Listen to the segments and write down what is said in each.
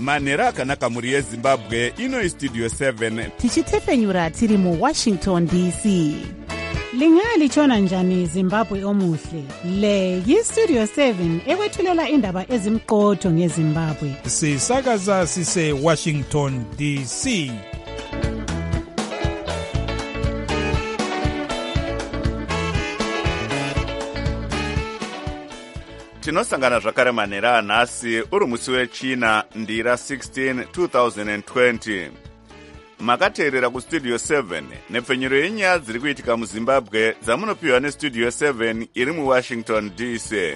manhero akanaka mhuri yezimbabwe. Ino Studio 7 tichitefenyura tiri muWashington DC. Lingalitshona njani Zimbabwe omuhle? Le yiStudio 7 ekwethulela indaba ezimqotho ngeZimbabwe. Sisakaza sise Washington DC. tinosangana zvakare manhero anhasi uri musi wechina ndira 16 2020. Makateerera kuStudio 7 nepfenyuro yenyaya dziri kuitika muZimbabwe dzamunopiwa neStudio 7 iri muWashington DC.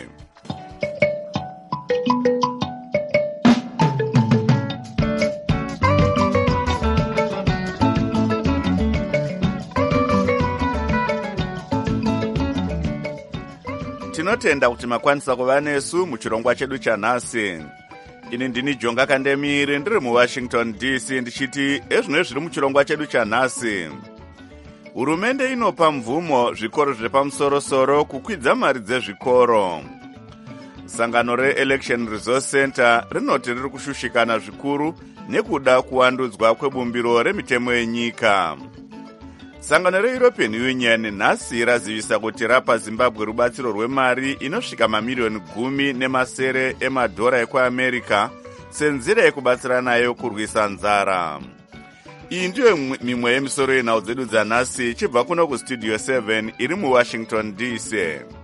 Tinotenda kuti makwanisa kuva nesu muchirongwa chedu chanhasi. Ini ndini Jonga Kandemiri ndiri muWashington DC ndichiti ezvino zviri muchirongwa chedu chanhasi. Hurumende inopa mvumo zvikoro zvepamusoro-soro kukwidza mari dzezvikoro. Sangano reElection Resource Center rinoti riri kushushikana zvikuru nekuda kuwandudzwa kwebumbiro remitemo yenyika. Sangano reEuropean Union nhasi razivisa kuti rapa Zimbabwe rubatsiro rwemari inosvika mamiliyoni 10 emadhora ekuAmerica senzira yekubatsira nayo kurwisa nzara. Iyi ndiyo mimwe yemisoro yenhau dzedu dzanhasi ichibva kuno kuStudio 7 iri muWashington DC.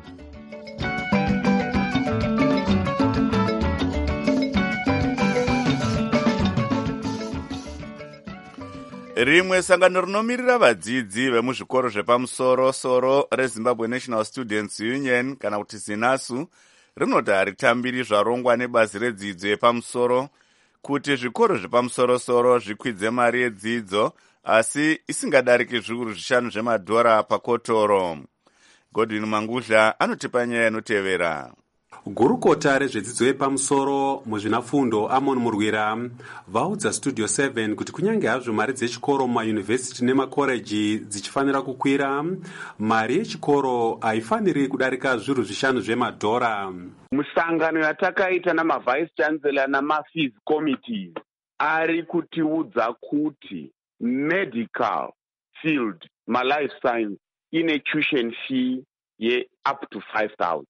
Rimwe sangano rinomirira vadzidzi vemuzvikoro zvepamusoro-soro reZimbabwe National Students Union kana kuti ZINASU rinoti haritambiri zvarongwa nebazi redzidzo yepamusoro kuti zvikoro zvepamusoro-soro zvikwidze mari yedzidzo asi isingadariki zviuru 5 zvemadhora pakotoro. Godwin Mangudla anotipa nyaya inotevera. Gurukota rezvedzidzo yepamusoro muzvinafundo Amon Murwira vaudza Studio 7 kuti kunyange hazvo mari dzechikoro mumayunivhesiti nemakoreji dzichifanira kukwira, mari yechikoro haifaniri kudarika zviuru 5 zvemadhora. Musangano yatakaita namavice chancellor namafees committees ari kutiudza kuti medical field malife science ine tuition fee ye up to 5,000.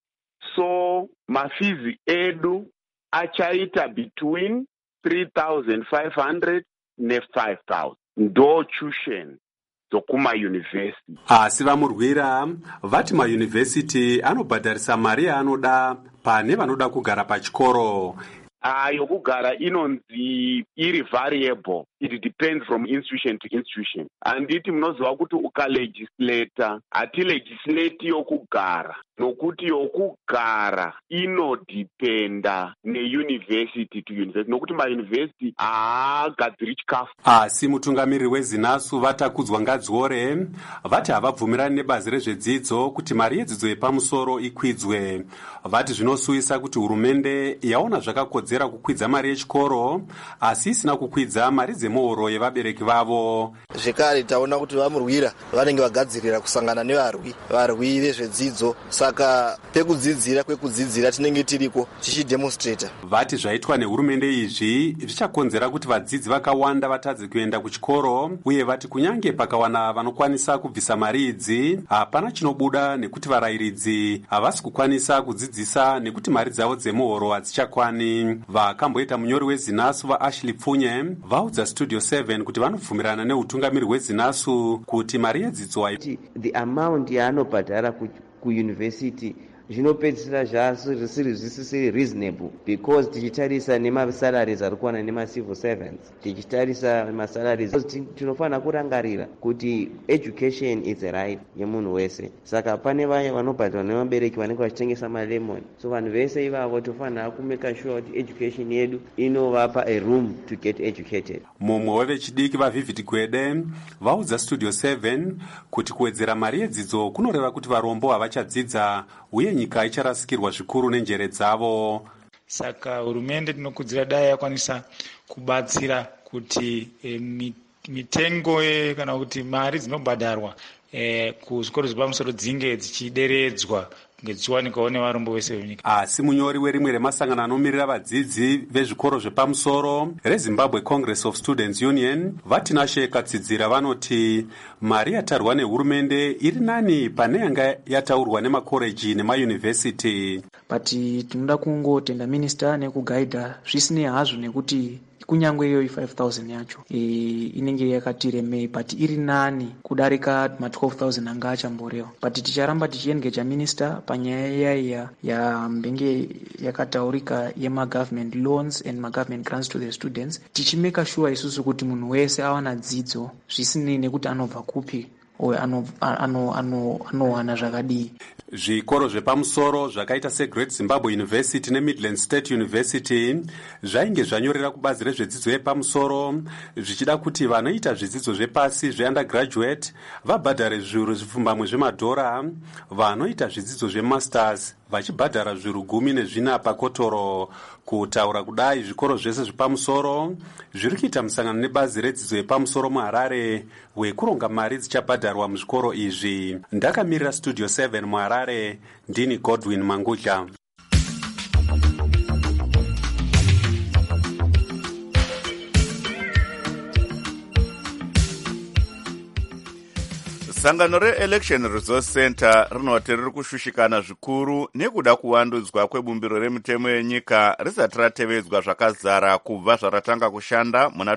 So mafizi edu achaita between 3,500 ne 5,000 ndo tuition dzokuma university. Asi vamurwira vati mauniversity anobhadharisa mari yaanoda pane vanoda kugara pachikoro. Yokugara inonzi iri variable. It depends from institution to institution. Anditi munoziva kuti ukalegislata hatilegislati yokugara, nokuti yokugara inodependa neuniversity to university, nokuti mauniversity haagadziri chikafu. Asi mutungamiriri weZINASU Vatakudzwa Ngadziore vati havabvumirani nebazi rezvedzidzo kuti mari yedzidzo yepamusoro ikwidzwe. Vati zvinosuyisa kuti hurumende yaona zvakakodzera kukwidza mari yechikoro asi isina kukwidza mari dzemuhoro yevabereki vavo. Zvekare taona kuti vamurwira vanenge vagadzirira kusangana nevarwi vezvedzidzo, saka kwekudzidzira tinenge tiriko tichidemonstrata. Vati zvaitwa nehurumende izvi zvichakonzera kuti vadzidzi vakawanda vatadze kuenda kuchikoro, uye vati kunyange pakawana vanokwanisa kubvisa mari idzi hapana chinobuda nekuti varayiridzi havasi kukwanisa kudzidzisa nekuti mari dzavo dzemuhoro hadzichakwani. Vakamboita munyori weZINASU vaAshley Pfunye vaudza Studio 7 kuti vanobvumirana neutungamiri hweZINASU kuti mari yedzidzo the amount yaanobhadhara kuuniversity zvinopedzisira zvisiri reasonable, because tichitarisa nemasalaries ari kuwana nemacivil servants, tichitarisa masalaries, tinofanira kurangarira kuti education is a right yemunhu wese. Saka pane vaya vanobhadharwa nevabereki vanenge vachitengesa malemon, so vanhu vese ivavo tofanira kumeka sure kuti education yedu inovapa a room to get educated. Mumwe wevechidiki vaVivid Gwede vaudza Studio 7 kuti kuwedzera mari yedzidzo kunoreva kuti varombo havachadzidza uye nyika icharasikirwa zvikuru nenjere dzavo. Saka hurumende tinokudzira dai yakwanisa kubatsira kuti mitengo kana kuti mari dzinobhadharwa kuzvikoro zvepamusoro dzinge dzichideredzwa kunge dzichiwanikawo nevarombo vese venyika. Asi munyori werimwe remasangano anomirira vadzidzi vezvikoro zvepamusoro reZimbabwe Congress of Students Union Vatinashe Katsidzira vanoti mari yatarwa nehurumende iri nani pane yanga yataurwa nemakoreji nemayunivhesiti. But tinoda kungotenda minista nekugaidha zvisinei hazvo nekuti kunyangwe iyoyi 5,000 yacho inenge yakati remei, but iri nani kudarika ma 12,000 anga achamboreva. But ticharamba tichiengeja minista panyaya yambenge yakataurika yema-government loans and ma-government grants to the students, tichimeka sure isusu kuti munhu wese awana dzidzo zvisinei nekuti anobva kupi uye anowana zvakadii. Zvikoro zvepamusoro zvakaita seGreat Zimbabwe University neMidland State University zvainge zvanyorera kubazi rezvedzidzo yepamusoro zvichida kuti vanoita zvidzidzo zvepasi zveundergraduate vabhadhare zviuru zvipfumbamwe zvemadhora, vanoita zvidzidzo zvemasters vachibhadhara zviuru 14 pakotoro. Kutaura kudai zvikoro zvese zvepamusoro zviri kuita musangano nebazi redzidzo yepamusoro muHarare wekuronga mari dzichabhadharwa muzvikoro izvi. Ndakamirira Studio 7 muHarare, ndini Godwin Mangudla. Sangano reElection Resource Center rinoti riri kushushikana zvikuru nekuda kuwandudzwa kwebumbiro remitemo yenyika risati ratevedzwa zvakazara kubva zvaratanga kushanda muna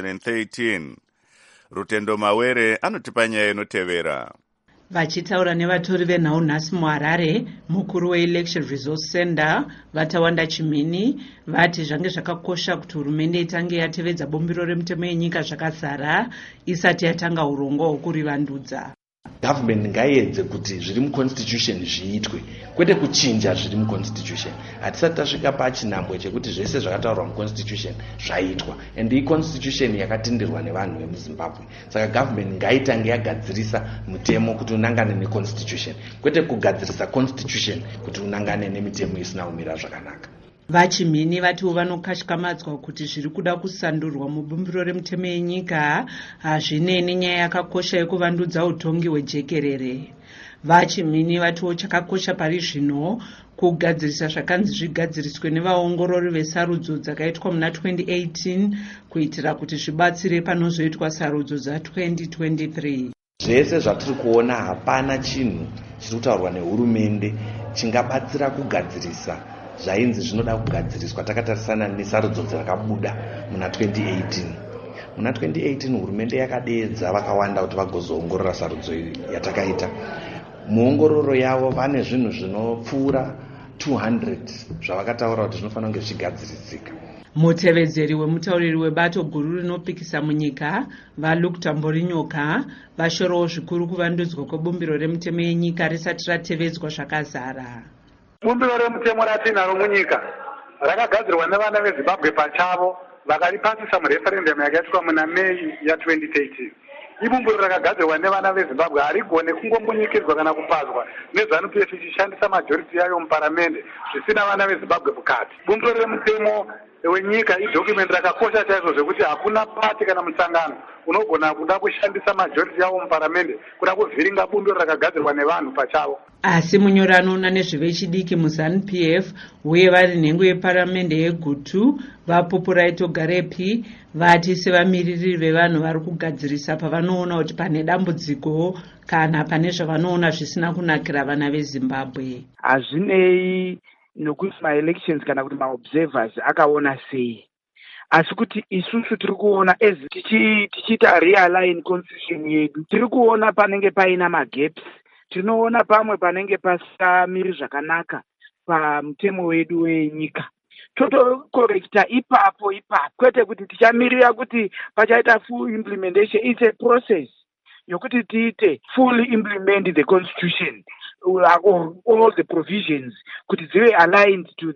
2013. Rutendo Mawere anotipa nyaya inotevera. Vachitaura nevatori venhau nhasi muHarare, mukuru weElection Resource Center Vatawanda Chimini vati zvange zvakakosha kuti hurumende itange yatevedza bumbiro remitemo yenyika zvakazara isati yatanga urongwa hwokurivandudza. Government ngaiedze kuti zviri muconstitution zviitwe, kwete kuchinja zviri muconstitution. Hatisati tasvika pachinhambwe chekuti zvese zvakataurwa muconstitution zvaitwa, and iconstitution yakatenderwa nevanhu vemuZimbabwe. Saka government ngaitange yagadzirisa mutemo kuti unangane neconstitution, kwete kugadzirisa constitution kuti unangane nemitemo isina kumira zvakanaka. Vachimini vatiwo vanokashkamadzwa kuti zviri kuda kusandurwa mubumbiro remitemo yenyika hazvine nenyaya yakakosha yekuvandudza utongi hwejekerere. Vachimini vatiwo chakakosha pari zvino kugadzirisa zvakanzi zvigadziriswe nevaongorori vesarudzo dzakaitwa muna 2018 kuitira kuti zvibatsire panozoitwa sarudzo dza2023. Zvese zvatiri kuona hapana chinhu chiri kutaurwa nehurumende chingabatsira kugadzirisa zvainzi zvinoda kugadziriswa takatarisana nesarudzo dzakabuda muna 2018. Muna 2018 hurumende yakadeedza vakawanda kuti vagozoongorora sarudzo yatakaita. Muongororo yavo vane zvinhu zvinopfuura 200 zvavakataura kuti zvinofanira kunge zvigadzirisika. Mutevedzeri wemutauriri webato guru rinopikisa munyika vaLuke Tamborinyoka vashorowo zvikuru kuvandudzwa kwebumbiro remitemo yenyika risati ratevedzwa zvakazara. Bumbiro remitemo ratinaro munyika rakagadzirwa nevana veZimbabwe pachavo vakaripasisa mureferendum yakaitwa muna Mei ya2013. Ibumbiro rakagadzirwa nevana veZimbabwe harigone kungomunyikidzwa kana kupazwa neZANU-PF ichishandisa majority yayo muparamende zvisina vana veZimbabwe mukati. Bumbiro remitemo wenyika idocument rakakosha chaizvo zvekuti hakuna pati kana musangano unogona kuda kushandisa majority yawo muparamende kuda kuvhiringa bumbiro rakagadzirwa nevanhu pachavo. Asi munyori anoona nezvevechidiki muZANU-PF uye vari nhengo yeparamende yegutu vaPopuraito Garepi vati sevamiririri vevanhu vari kugadzirisa pavanoona kuti pane dambudziko kana pane zvavanoona zvisina kunakira vana veZimbabwe. Hazvinei nokuti ma-elections kana kuti ma-observers akaona sei, asi kuti isusu tiri kuona tichiita realign constitution yedu tiri kuona panenge paina magaps, tinoona pamwe panenge pasamiri zvakanaka pamutemo wedu wenyika. Totokorekta ipapo kwete kuti tichamirira kuti pachaita full implementation. It's a process yokuti tiite fully implement the constitution, all the provisions kuti zive aligned to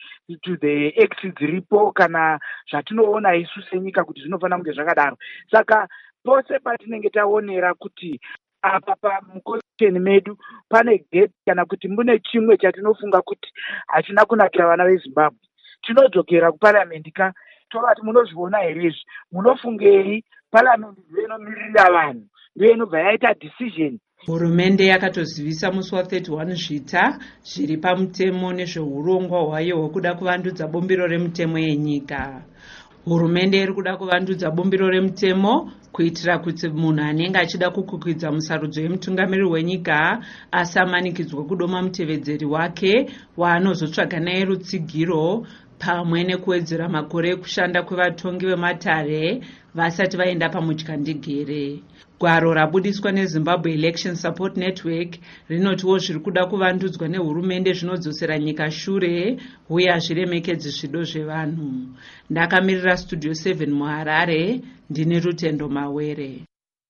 the acts dziripo kana zvatinoona isu senyika kuti zvinofanira kunge zvakadaro. Saka pose patinenge taonera kuti apa pamuconstitution medu pane gap kana kuti mune chimwe chatinofunga kuti hachina kunakira vana veZimbabwe, tinodzokera kuparliament tovati munozviona here izvi, munofungei? Parliament ndiyo inomirira vanhu, ndiyo inobva yaita decision Hurumende yakatozivisa musi wa31 Zvita zviri pamutemo nezveurongwa hwayo hwekuda kuvandudza bumbiro remutemo yenyika. Hurumende iri kuda kuvandudza bumbiro remutemo kuitira kuti munhu anenge achida kukukwidza musarudzo yemutungamiriri wenyika asamanikidzwa kudoma mutevedzeri wake waanozotsvaga naye rutsigiro, pamwe nekuwedzera makore ekushanda kwevatongi vematare vasati vaenda pamudyandigere. Gwaro rabudiswa neZimbabwe Election Support Network rinotiwo zviri kuda kuvandudzwa nehurumende zvinodzosera nyika shure uye hazviremekedzi zvido zvevanhu. Ndakamirira Studio 7 muHarare, ndini Rutendo Mawere.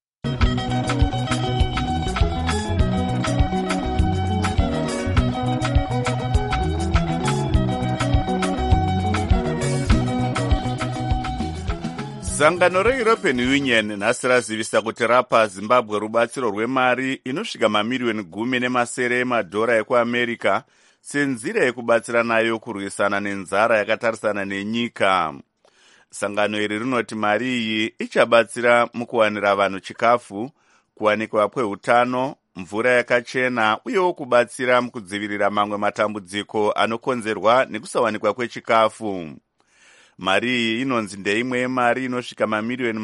Sangano reEuropean Union nhasi razivisa kuti rapa Zimbabwe rubatsiro rwemari inosvika mamiliyoni 10.7 emadhora ekuAmerica senzira yekubatsira nayo kurwisana nenzara yakatarisana nenyika. Sangano iri rinoti mari iyi ichabatsira mukuwanira vanhu chikafu, kuwanikwa kweutano, mvura yakachena uyewo kubatsira mukudzivirira mamwe matambudziko anokonzerwa nekusawanikwa kwechikafu. Mari iyi inonzi ndeimwe yemari inosvika mamiliyoni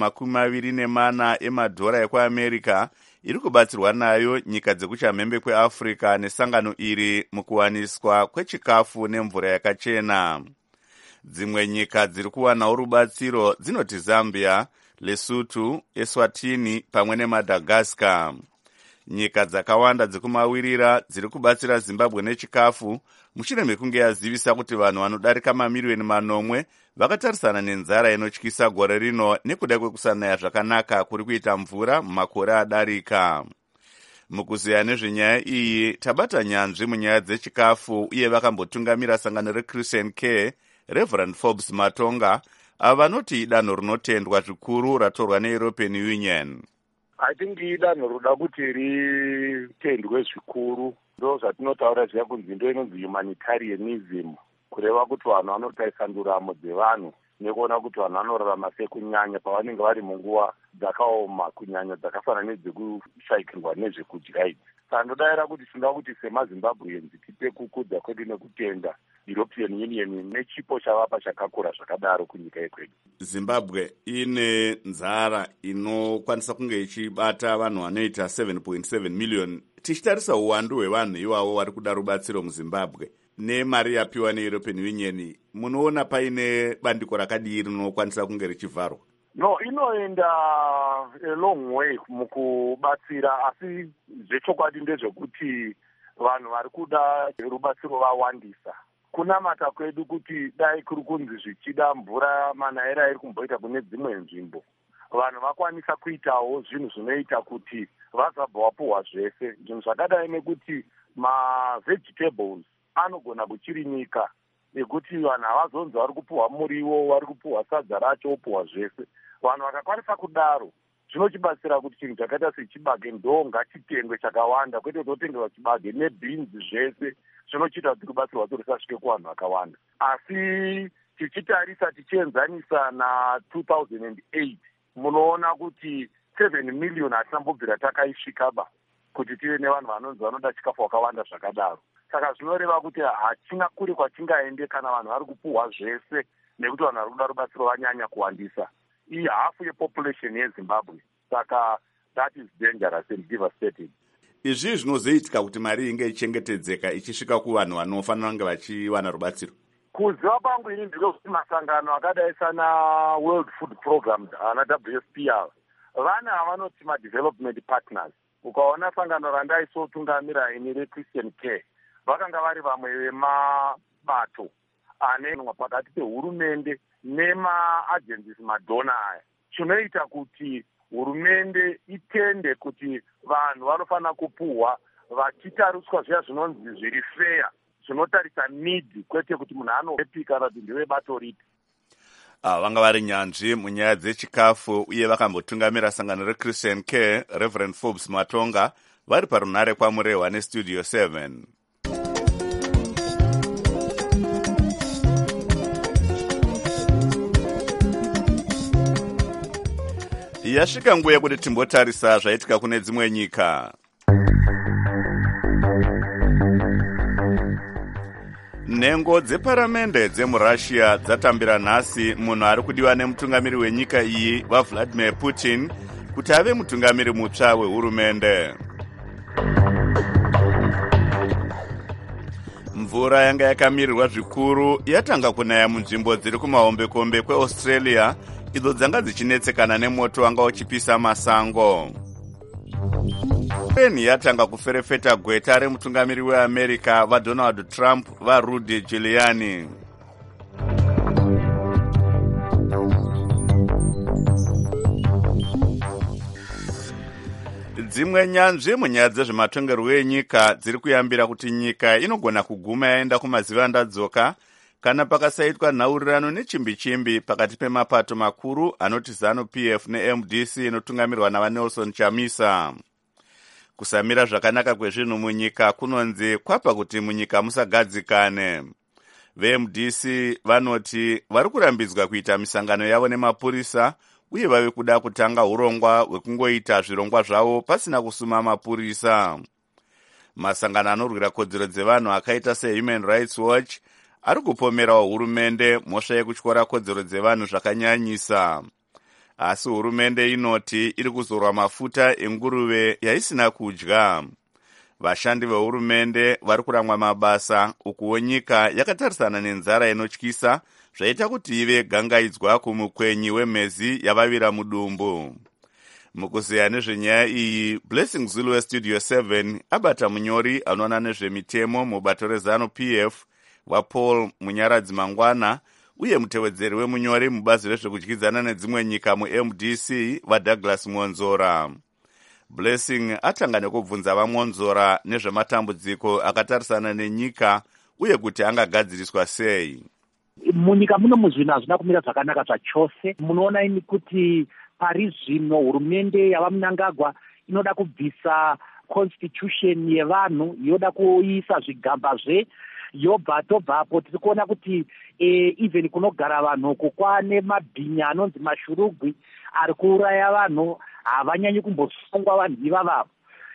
24 emadhora ekuAmerica iri kubatsirwa nayo nyika dzekuchamhembe kweAfrica nesangano iri mukuwaniswa kwechikafu nemvura yakachena. Dzimwe nyika dziri kuwanawo rubatsiro dzinoti Zambia, Lesotho, Eswatini pamwe neMadagascar. Nyika dzakawanda dzekumawirira dziri kubatsira Zimbabwe nechikafu mushure mekunge yazivisa kuti vanhu vanodarika mamiliyoni 8 vakatarisana nenzara inotyisa gore rino nekuda kwekusanaya zvakanaka kuri kuita mvura mumakore adarika. Mukuziya nezvenyaya iyi tabata nyanzvi munyaya dzechikafu uye vakambotungamira sangano reChristian Care, Reverend Forbes Matonga, ava vanoti danho rinotendwa zvikuru ratorwa neEuropean Union. I think idanho roda kuti ritendwe zvikuru. Ndo zvatinotaura zviya kunzi ndo inonzi humanitarianism, kureva kuti vanhu vanotarisa nduramo dzevanhu nekuona kuti vanhu vanorarama sei kunyanya pavanenge vari munguva dzakaoma, kunyanya dzakafanana nedzekushaikirwa nezvekudya idzi. Saka ndodavira kuti tinoda kuti semaZimbabweans tipe kukudza kwedu nekutenda European Union nechipo chavapa chakakura zvakadaro kunyika yekwedu. Zimbabwe ine nzara inokwanisa kunge ichibata vanhu vanoita 7.7 million. Tichitarisa uwandu hwevanhu ivavo vari kuda rubatsiro muZimbabwe nemari yapiwa neEuropean Union, munoona paine bandiko rakadii rinokwanisa kunge richivharwa? No, inoenda a long way mukubatsira, asi zvechokwadi ndezvekuti vanhu vari kuda rubatsiro vawandisa. Kunamata kwedu kuti dai kuri kunzi zvichida mvura manaira iri kumboita kune dzimwe nzvimbo, vanhu vakwanisa kuitawo zvinhu zvinoita kuti vazabva vapuhwa zvese. Zvinhu zvakadai nekuti mavegetables anogona kuchirimika, ekuti vanhu havazonzi vari kupuhwa muriwo, vari kupuhwa sadza racho, opuhwa zvese. Vanhu vakakwanisa kudaro zvinochibatsira kuti chinhu chakaita sechibage ndo ngachitengwe chakawanda, kwete kutotengerwa chibage nebeans zvese. Zvinochiita kuti rubatsiro rwacho rusasvike kuvanhu vakawanda. Asi tichitarisa tichienzanisa na2008 munoona kuti 7 million hatinambobvira takaisvikaba kuti tive nevanhu vanonzi vanoda chikafu wakawanda zvakadaro. Saka zvinoreva kuti hachina kuri kwachingaende kana vanhu vari kupuhwa zvese, nekuti vanhu vari kuda rubatsiro vanyanya kuwandisa. Iyi hafu yepopulation yeZimbabwe. Saka that is dangerous and devastating. Izvi zvinozoitika kuti mari inge ichengetedzeka ichisvika kuvanhu vanofanira kunge vachiwana rubatsiro. Kuziva kwangu ini ndinokuti masangano akadai sana World Food Program ana WFP vana vanoti ma-development partners. Ukaona sangano randaisotungamira ini reChristian Care, vakanga vari vamwe vemabato anenwa pakati pehurumende nema-agencies madona aya. Chinoita kuti hurumende itende kuti vanhu vanofanira kupuhwa vachitariswa zviya zvinonzi zviri fair, zvinotarisa need, kwete kuti munhu anoepika kuti ndewebato ripi. Vanga vari nyanzvi munyaya dzechikafu uye vakambotungamira sangano reChristian Care, Reverend Forbes Matonga, vari parunhare kwamurehwa neStudio 7. Yasvika nguva yekuti timbotarisa zvaitika kune dzimwe nyika. nhengo dzeparamende dzemurussia dzatambira nhasi munhu ari kudiwa nemutungamiri wenyika iyi vaVladimir Putin kuti ave mutungamiri mutsva wehurumende. Mvura yanga yakamirirwa zvikuru yatanga kunaya munzvimbo dziri kumahombekombe kweAustralia idzo dzanga dzichinetsekana nemoto wanga uchipisa masango. Ukraine yatanga kuferefeta gweta remutungamiri weAmerica vaDonald Trump vaRudy Giuliani. Dzimwe nyanzvi munyaya dzezvematongerwo enyika dziri kuyambira kuti nyika inogona kuguma yaenda kumazivandadzoka kana pakasaitwa nhaurirano nechimbi-chimbi pakati pemapato makuru anoti ZANU-PF neMDC inotungamirwa navaNelson Chamisa. Kusamira zvakanaka kwezvinhu munyika kunonzi kwapa kuti munyika musagadzikane. VeMDC vanoti vari kurambidzwa kuita misangano yavo nemapurisa uye vave kuda kutanga urongwa hwekungoita zvirongwa zvavo pasina kusuma mapurisa. Masangano anorwira kodzero dzevanhu akaita seHuman Rights Watch ari kupomerawo hurumende mhosva yekutyora kodzero dzevanhu zvakanyanyisa. Asi hurumende inoti iri kuzorwa mafuta enguruve yaisina kudya. Vashandi vehurumende vari kuramwa mabasa ukuwo nyika yakatarisana nenzara inotyisa zvaita kuti ive gangaidzwa kumukwenyi wemhezi yavavira mudumbu. Mukuzeya nezvenyaya iyi, Blessing Zulu weStudio 7 abata munyori anoona nezvemitemo mubato reZANU-PF vaPaul Munyaradzi Mangwana uye mutevedzeri wemunyori mubazi rezvekudyidzana nedzimwe nyika muMDC vaDouglas Mwonzora. Blessing atanga nekubvunza vaMwonzora nezvematambudziko akatarisana nenyika uye kuti angagadziriswa sei. Munyika muno muzvinhu hazvina kumira zvakanaka zvachose. Munoona ini kuti pari zvino hurumende yavaMnangagwa inoda kubvisa constitution yevanhu, yoda kuisa zvigambazve, yobva tobvapo tiri kuona kuti even kunogara vanhu uko kwane mabhinya anonzi mashurugwi ari kuuraya vanhu, havanyanyi kumbosungwa vanhu ivavavo.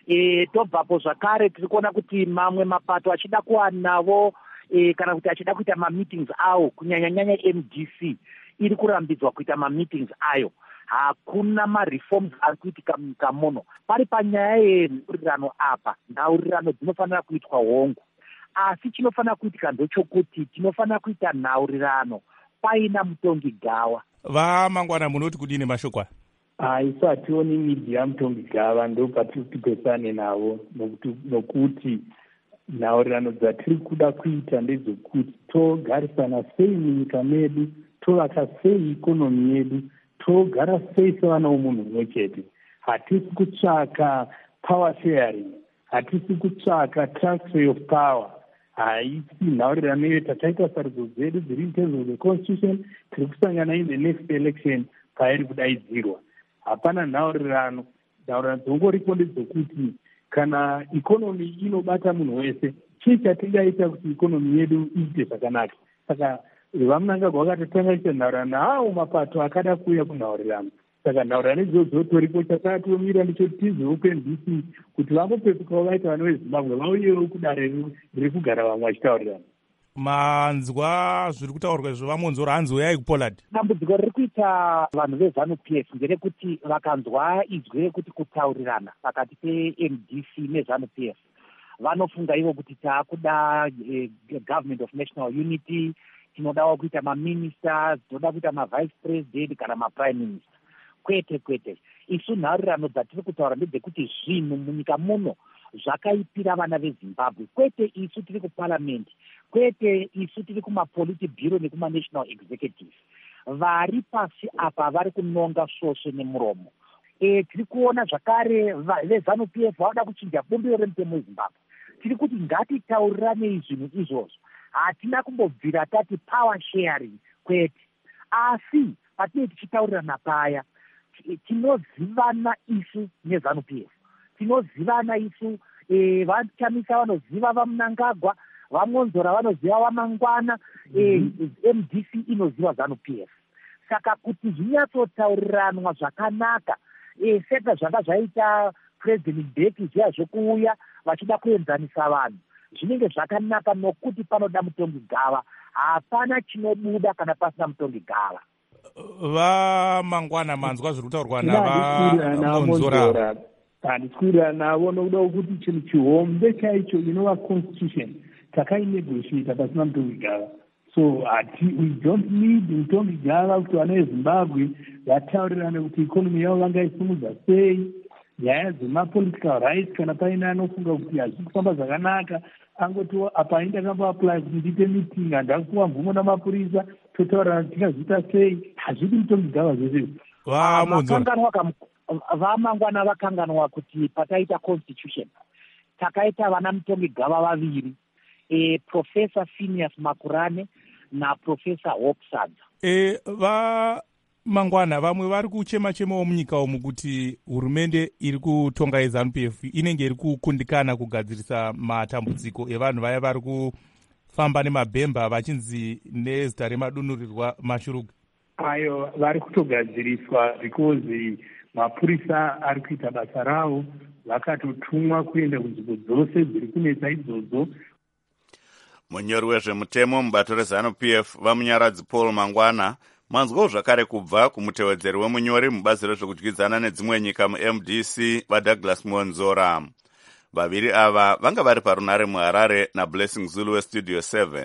Tobvapo zvakare tiri kuona kuti mamwe mapato achida kuwanavo kana kuti achida kuita mameetings awo, kunyanya-nyanya MDC iri kurambidzwa kuita mameetings ayo. Hakuna mareforms ari kuitika munyika muno. Pari panyaya yenhaurirano apa, nhaurirano dzinofanira kuitwa hongu. Asi chinofanira kuitika ndochokuti tinofanira kuita nhaurirano paina mutongi gawa. VaMangwana munoti kudini mashoko? Isu hationi midhi yamutongi gava, ndo patiri kupesane navo, nokuti nhaurirano dzatiri kuda kuita ndedzekuti togarisana sei munyika medu, tovaka sei ikonomi yedu, togara sei sevana vomunhu mumwe chete. Hatisi kutsvaka power sharing, hatisi kutsvaka transfer of power. Haisi nhaurirano iyo tataita sarudzo dzedu dziri in terms of the constitution, tiri kusangana in the next election pairi kudaidzirwa. Hapana nhaurirano. Nhaurirano dzongoripo ndedzekuti kana ikonomi inobata munhu wese, chii chatingaita kuti ikonomi yedu iite zvakanaka. Saka vaMnangagwa vakatotanga kuita nhaurirano naavo mapato akada kuuya kunhaurirano. Saka nhaurirano idzodzo toripo, chakatomira ndichotizivo kuMDC kuti vambopepukawo vaita vana veZimbabwe vauyewo kudare riri kugara vamwe vachitaurirana. Manzwa zviri kutaurwa zvevaMwonzora, hanzi uyai kuPoland. Dambudziko riri kuita vanhu veZANU-PF nderekuti vakanzwa izwi rekuti kutaurirana pakati peMDC neZANU-PF vanofunga ivo kuti taakuda government of national unity, tinodawo kuita maministers, tinoda kuita mavice president kana maprime minister. Kwete. Isu nhaurirano dzatiri kutaura ndedzekuti zvinhu munyika muno zvakaipira vana veZimbabwe. Kwete isu tiri kuparliament, kwete isu tiri kumapolity bureau nekuma-national executive. Vari pasi apa vari kunonga svosve nemuromo. Tiri kuona zvakare veZANU-PF vanoda kuchinja bumbiro remutemo weZimbabwe. Tiri kuti ngatitaurirane zvinhu izvozvo. Hatina kumbobvira tati power sharing, kwete. Asi patinenge tichitaurirana paya, tinozivana isu neZANU-PF. Tinozivana isu, vaChamisa vanoziva vaMnangagwa, vaMwonzora vanoziva vaMangwana, MDC inoziva ZANU-PF. Saka kuti zvinyatsotauriranwa zvakanaka, seka zvanga zvaita President Beki zviya zvokuuya vachida kuenzanisa vanhu. zvinenge zvakanaka nokuti panoda mutongi gava, hapana chinobuda kana pasina mutongi gava. Vamangwana manzwa zviri kutaurwa navamonzora. Handiswirira navo nokuda kuti chinhu chihombe chaicho inova constitution takainegotiata pasina mutongi gava. So we don't need mutongi gava kuti vana veZimbabwe vataurirane kuti ikonomi yavo vangaisimudza sei, nyaya dzemapolitical rights. Kana paine anofunga kuti hazvisi kufamba zvakanaka, angoti apa indakamboapply kuti ndiite meeting, handakuwa mvumo namapurisa, totaurirana kuti tingazviita sei. Hazvidi mutongi gava zvese. Vamangwana vakanganwa kuti pataita constitution takaita vana mutongi gava vaviri, Professor Phineas Makurane naProfessor Hope Sadza. Vamangwana vamwe vari kuchema-chemawo munyika umu kuti hurumende iri kutonga yeZANU-PF inenge iri kukundikana kugadzirisa matambudziko evanhu vaya vari kufamba nemabhemba vachinzi nezita remadunurirwa mashuruga. Ayo vari kutogadziriswa because mapurisa ari kuita basa ravo, vakatotumwa kuenda kunzvimbo dzose dziri kunetsa idzodzo. Munyori wezvemutemo mubato reZANU-PF vamunyaradzi Paul Mangwana manzwawo zvakare kubva kumutevedzeri wemunyori mubazi rezvekudyidzana nedzimwe nyika muMDC vaDouglas Monzora. Vaviri ava vanga vari parunare muHarare naBlessing Zulu weStudio 7.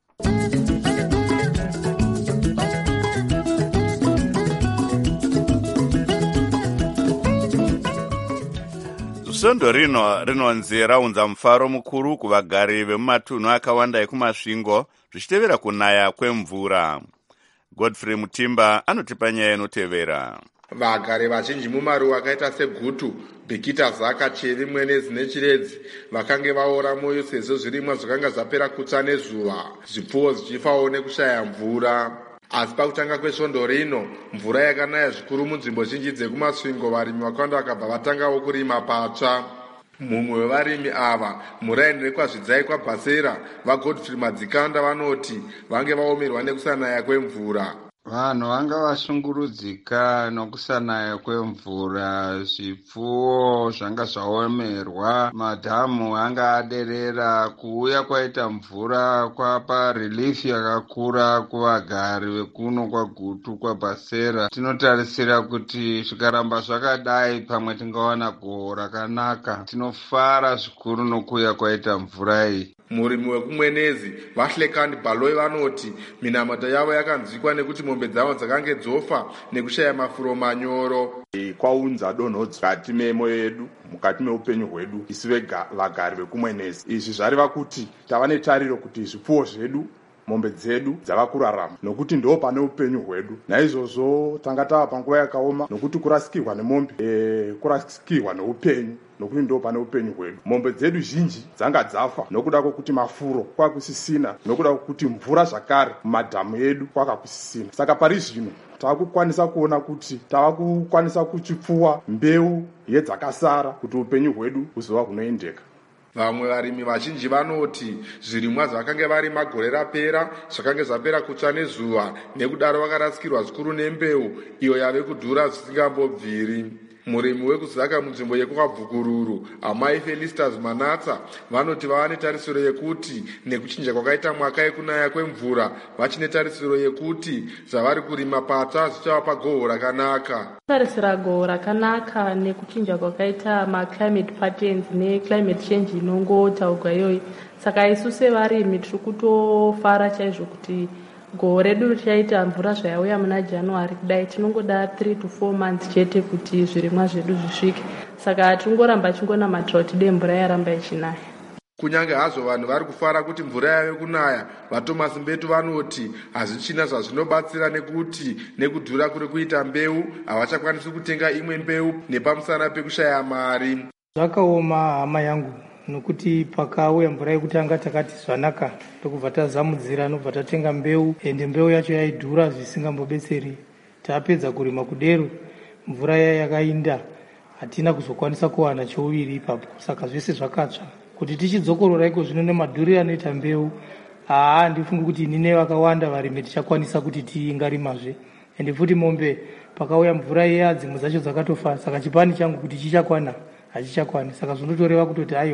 Svondo rinonzi raunza mufaro mukuru kuvagari vemumatunhu akawanda ekumasvingo zvichitevera kunaya kwemvura. Godfrey Mutimba anotipa nyaya inotevera. Vagari vazhinji mumaruwa akaita seGutu, Bhikita, Zaka, Chevi, Mwenezi neChiredzi vakange vaora moyo sezvo zvirimwa zvakanga zvapera kutsva nezuva, zvipfuwo zvichifawo nekushaya mvura. Asi pakutanga kwesvondo rino, mvura yakanaya zvikuru munzvimbo zhinji dzekumasvingo, varimi vakawanda vakabva vatangawo kurima patsva. Mumwe wevarimi ava, muraini rekwazvidzai kwaBhasera, vaGodfrey Madzikanda vanoti vange vaomerwa nekusanaya kwemvura. Vanhu vanga vasungurudzika nokusanaya kwemvura, zvipfuwo zvanga zvaomerwa, madhamu anga aderera. Kuuya kwaita mvura kwapa relief yakakura kuvagari vekuno kwaGutu, kwaBhasera. Tinotarisira kuti zvikaramba zvakadai pamwe tingawana gohwo rakanaka. Tinofara zvikuru nokuuya kwaita mvura iyi. Murimi wekumwenezi vaHlekani Bhaloi vanoti minamato yavo yakanzwikwa nekuti mombe dzavo dzakange dzofa nekushaya mafuro manyoro. Kwaunza donho mukati memoyo yedu, mukati meupenyu hwedu isi vagari vekumwenezi. Izvi zvareva kuti tava netariro kuti zvipfuwo zvedu, mombe dzedu dzava kurarama nokuti ndo pane upenyu hwedu. Naizvozvo tanga tava panguva yakaoma nokuti kurasikirwa nemombe kurasikirwa neupenyu, nokuti ndo pane upenyu hwedu. Mombe dzedu zhinji dzanga dzafa nokuda kwokuti mafuro kwakusisina, nokuda kwokuti mvura zvakare mumadhamu edu kwakakusisina. Saka pari zvino takukwanisa kuona kuti takukwanisa kuchipfuwa mbeu yedzakasara kuti upenyu hwedu huzova hunoendeka. Vamwe varimi vazhinji vanoti zvirimwa zvakange vari magore rapera zvakange zvapera kutsva nezuva, nekudaro vakarasikirwa zvikuru nembeu iyo yave kudhura zvisingambobviri. Murimi wekuzaka munzvimbo yekwaBvukururu, amai Felicitas Manatsa vanoti vava netarisiro yekuti nekuchinja kwakaita mwaka yekunaya kwemvura vachine tarisiro yekuti zvavari kurima patsva zvichavapa gohwo rakanaka. Tarisira gohwo rakanaka nekuchinja kwakaita maclimate patterns neclimate change inongotaurwa iyoyi. Saka isu sevarimi tiri kutofara chaizvo kuti gohwo redu richaita mvura zvayauya muna January kudai tinongoda 3 to 4 months chete kuti zvirimwa zvedu zvisvike. Saka tingoramba chingonamata kuti dei mvura yaramba ichinaya. Kunyange hazvo vanhu vari kufara kuti mvura yave kunaya, vaThomas Mbetu vanoti hazvichina zvazvinobatsira nekuti nekudhura kuri kuita mbeu havachakwanisi kutenga imwe mbeu nepamusana pekushaya mari. Zvakaoma hama yangu nokuti pakauya mvura yekutanga takati zvanaka tokubva tazamudzira nobva tatenga mbeu, ende mbeu yacho yaidhura zvisingambobetseri. Tapedza kurima kudero mvura yakainda, hatina kuzokwanisa kuwana chouviri ipapo, saka zvese zvakatsva. Kuti tichidzokorora iko zvino nemadhuri anoita mbeu, ndifunga kuti inini vakawanda varimi tichakwanisa kuti tingarimazve. Ende futi mombe pakauya mvura iya dzimwe dzacho dzakatofa, saka chipani changu kuti chichakwana hachichakwani. Saka zvinotoreva kutoti aiwa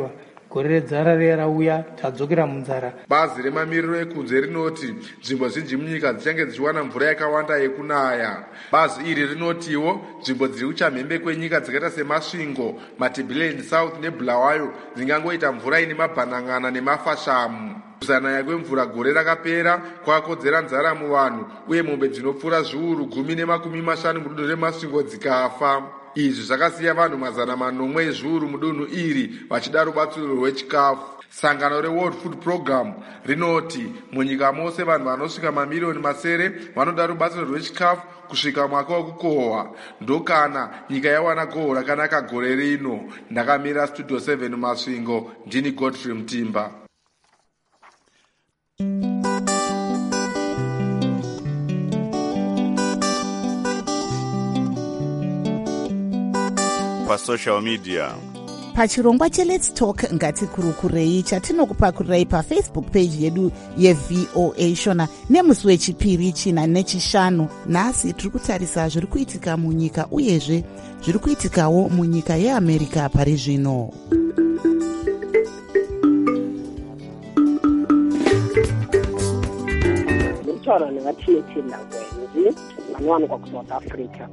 gore redzara riya rauya tadzokera munzara. Bazi remamiriro ekunze rinoti nzvimbo zhinji munyika dzichange dzichiwana mvura yakawanda yekunaya. Bazi iri rinotiwo nzvimbo dziri kuchamhembe kwenyika dzakaita semasvingo, Matabeleland South neBulawayo dzingangoita mvura ine mabhanang'ana nemafashamu. Kusanaya kwemvura gore rakapera kwakakodzera nzara muvanhu uye mombe dzinopfuura zviuru 1050 mudunhu remasvingo dzikafa. Izvi zvakasiya vanhu 400 ezviuru mudunhu iri vachida rubatsiro rwechikafu. Sangano reWorld Food Program rinoti munyika mose vanhu vanosvika mamiliyoni masere vanoda rubatsiro rwechikafu kusvika mwaka wekukohwa. Ndokana nyika yawana gohwo rakanaka gore rino. Ndakamira Studio 7 Masvingo, ndini Godfrey Mutimba. Social media. Pachirongwa cheLet's Talk ngatikurukurei chatinokupakurirai paFacebook page yedu yeVOA Shona nemusi wechipiri china nechishanu. Nhasi tiri kutarisa zviri kuitika munyika uyezve zviri kuitikawo munyika yeAmerica pari zvino. Nditaura nevatinetenda kwenzi vanowanikwa kuSouth Africa.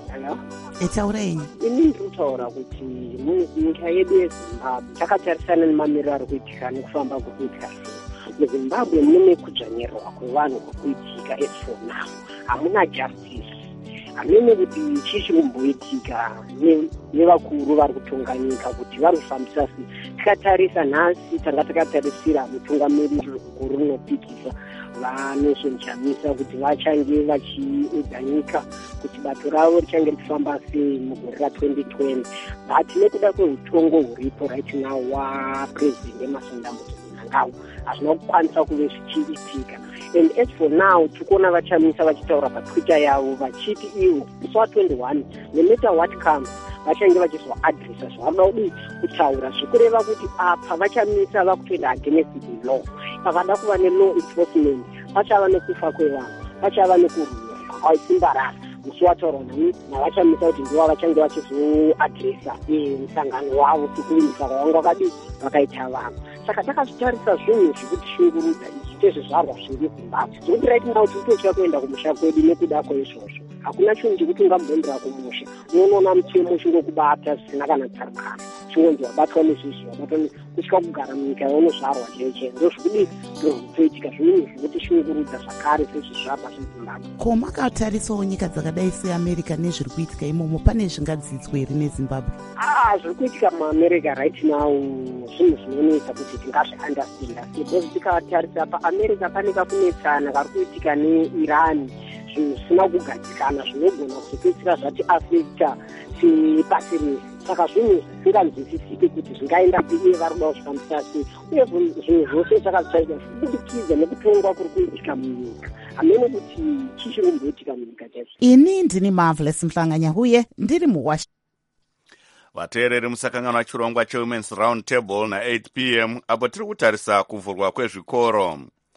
Etaurai. Ini ndinotaura kuti munyika yedu yeZimbabwe takatarisana nemamiriro ari kuitika nekufamba kuri kuitika. MuZimbabwe mune kudzvanyirwa kwevanhu kuri kuitika as for now. Hamuna justice. Hamene kuti chii chiri kumboitika nevakuru vari kutonga nyika kuti vari kufambisa sei. Tikatarisa nhasi tanga takatarisira mutungamiriri mukuru rinopikisa vaNelson Chamisa kuti vachange vachiudza nyika kuti bato ravo richange richifamba sei mugore ra2020, but nekuda kweutongo huripo right now waPresident Emmerson Mnangagwa hazvina kukwanisa kuve zvichiitika. And as for now tikuona vaChamisa vachitaura paTwitter yavo vachiti ivo musi wa21 no matter what comes vachange vachizoadresa zvavanoda kutaura, zvikureva kuti apa vaChamisa vakutoenda against the law. Pakada kuva ne-law enforcement pachava nekufa kwevanhu, pachava nekurwiwa kwaisimbarara. Musi wataura navaChamisa kuti ndivo vachange vachizoadresa musangano wavo sekuimisa kwavanga vakadii vakaita vanhu. Saka takazvitarisa zvinhu zvikuti shungurudza izvi tezvizvarwa zviri Zimbabwe zvekuti right now tiri kuenda kumusha kwedu nekuda kwaizvozvo. Hakuna chinhu chekuti ungamboendera kumusha unoona mutemo chingokubata zvisina kana tsarukano, chingonzi wabatwa nezvizvi wabatwa kusvika kugara munyika yaunozvarwa chaichai. Ndozvekudii ndozvitoitika zvinhu zvekuti shungurudza zvakare sezvizvarwa zveZimbabwe. Ko makatarisawo nyika dzakadai seAmerica nezviri kuitika imomo, pane zvingadzidzwa here neZimbabwe? Zviri kuitika muAmerica right now zvinhu zvinonetsa kuti tingazviandastenda because tikatarisa paAmerica pane kakunetsana kari kuitika neIran, zvinhu zvisina kugadzikana zvinogona kuzopeisira zvati afekta sepasi rese. Saka zvinhu zvisinganzwisisiki kuti zvingaenda kuiye vari kuda kuzvifambisa sei, uye zvinhu zvose zvakazvitaika kubudikidza nekutongwa kuri kuitika munyika. Hamene kuti chii chiri kumboitika munyika chaizvo. Ini ndini Marvelous Mhlanganya huye ndiri muWashington. Vateereri musakanganwa chirongwa cheWomen's Round Table na8 p.m. apo tiri kutarisa kuvhurwa kwezvikoro.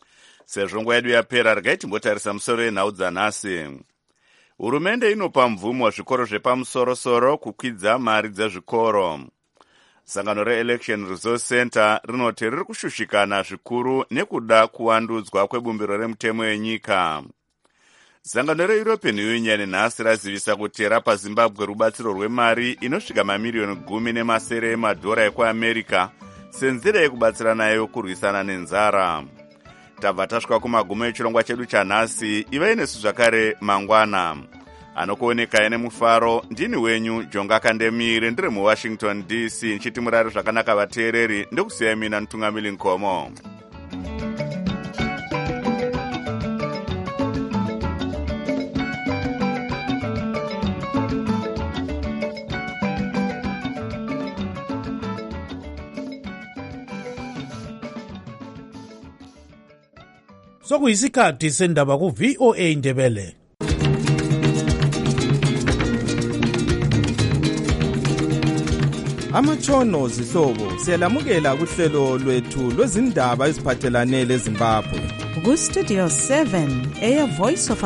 Sezvo nguva yedu yapera, regai timbotarisa musoro yenhau dzanhasi. Hurumende inopa mvumo zvikoro zvepamusoro-soro kukwidza mari dzezvikoro. Sangano reElection Resource Center rinoti riri kushushikana zvikuru nekuda kuwandudzwa kwebumbiro remutemo yenyika. Sangano reEuropean Union nhasi razivisa kuti rapa Zimbabwe rubatsiro rwemari inosvika mamiliyoni 10 emadhora ekuAmerica senzira yekubatsira nayo kurwisana nenzara. Tabva tasvika kumagumo echirongwa chedu chanhasi. Ivai nesu zvakare mangwana. Anokuoneka nemufaro ndini wenyu Jonga Kandemire, ndiri muWashington DC nchiti murari zvakanaka vateereri, ndokusiyai mina Ntungamili Nkomo. Sokuyisikhathi sendaba kuVOA Indebele. Amatshono zihlobo siyalamukela kuhlelo lwethu lwezindaba eziphathelane leZimbabwe. Ku Studio 7 Air Voice of